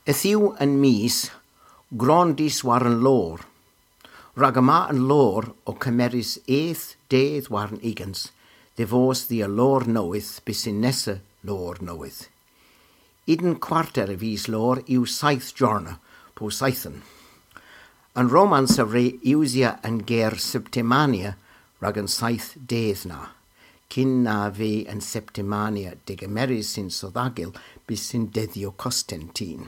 Ythiw yn mis, grondis war yn lor. Rag yma yn lor o cymerus eith dedd war yn egans, ddefos ddi y lor newydd bys yn nesa lor newydd. Iden kwarter y fys lor yw 7 jorna po 7. Yn romans y re iwsia yn ger Septimania rag yn 7 dedd na. Cyn na fe yn Septimania de gymerus sy'n soddagil bys sy'n deddio Constantine.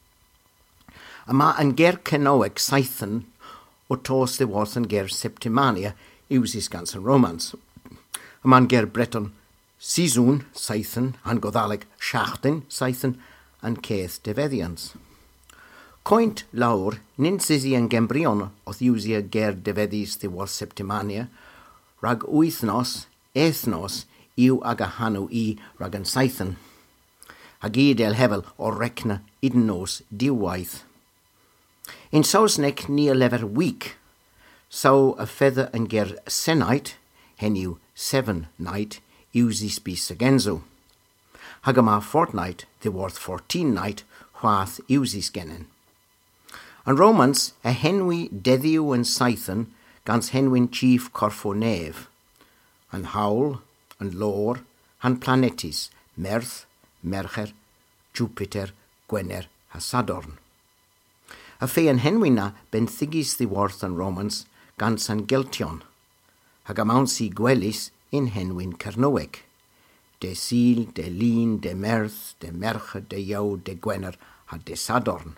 Yma yn ger Cenoeg 7 o tos ddiwrth yn ger Septimania iwsis gans yn romans. Yma yn ger Breton Siswn 7 yn goddaleg 7 7 yn ceth defeddians. Coint lawr, nyn sysi yn gembrion oedd iwsia ger defeddis ddiwrth Septimania, rag wythnos, ethnos, yw ag a hanw I rag yn 7. Hag I del hefel o recna iden nos diwaith. In Saesneg ni a lever week, so a feather yn ger senite, hen yw 7 night, iwsis bis agenzo. Hag yma fortnight, ddiwrth 14 night, chwath iwsis genen. Yn Romans, a henwi deddiw yn 7 gans henwyn chief corffo nef. Yn hawl, yn lor, han planetis, Merth, Mercher, Jupiter, Gwener, a Sadorn. A fe yn henwyn na benthigis ddiwrth yn Romans gans yn Geltion, hag amawn si gwelis in henwyn Cernyweg. De Sil, de Lyn, de Merth, de Mercher, de Iaw, de Gwener, a de Sadorn.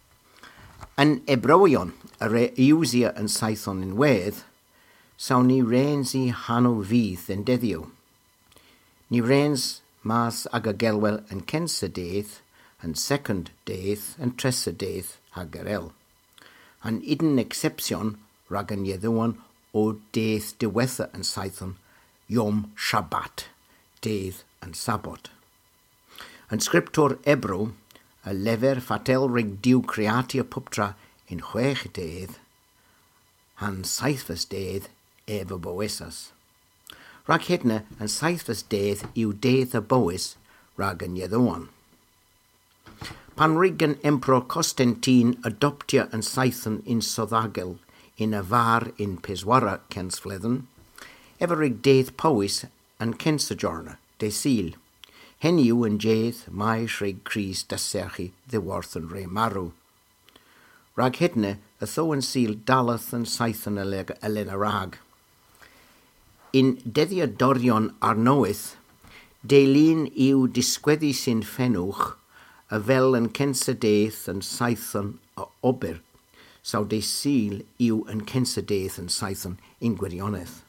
Yn Ebroion, y re iwsia yn saithon yn wedd, sawn ni rens I hanw fydd yn deddiw. Ni rens mas ag a gelwel yn kensa dedd, yn second dedd, yn tresa dedd hag yr el. Yn iden exception rag yn iedduan o dedd diwetha yn saithon, Yom Shabbat, dedd yn sabot. Yn sgriptor Ebro, y lefer fatel rig diw creatia puptra in 6 dedd, han 7 dedd efo boesas. Rag hydna yn 7 dedd yw dedd y boes rag yn iedduan. Pan rig yn Emperor Constantine adoptia yn 7 in soddagel in y far in Peswara censfledden, efo rig dedd powys yn censajorna, de Sil. Hen yw yn jedd maes rig Cris daserchi ddiwrth yn re marw. Rag hydna y tho yn Sil dalath yn 7 yn elen y rag. In deddio dorion ar noeth, de lun yw disgweddi sy'n ffenwch, a fel yn censa dedd yn 7 a ober, saw de Sil yw yn censa dedd yn 7 in gwirionedd.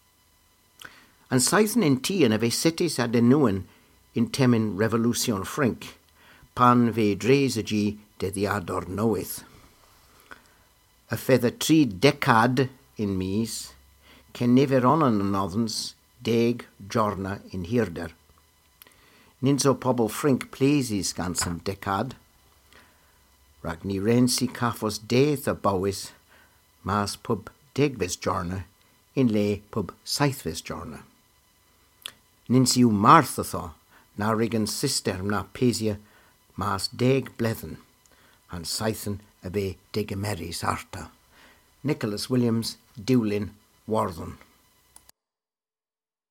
Yn 7 yn ti yn y fe setis a denwyn in temin Revolution Ffrinc, pan fe dres y gi deddiador noeth. Y fedd y 3 decad in mis, cen nifer onan yn oddens 10 jorna in hirder. Nins o pobl Ffrinc plesis gans yn decad, rag ni rensi caffos dedd y bawys, mas pub 10 jorna in le pub 7 jorna. Nins yw marth o tho, na rig yn sister na pesia mas 10 bledden, han 7 y be 10 Merys arta. Nicholas Williams, Diwlin, Warddon.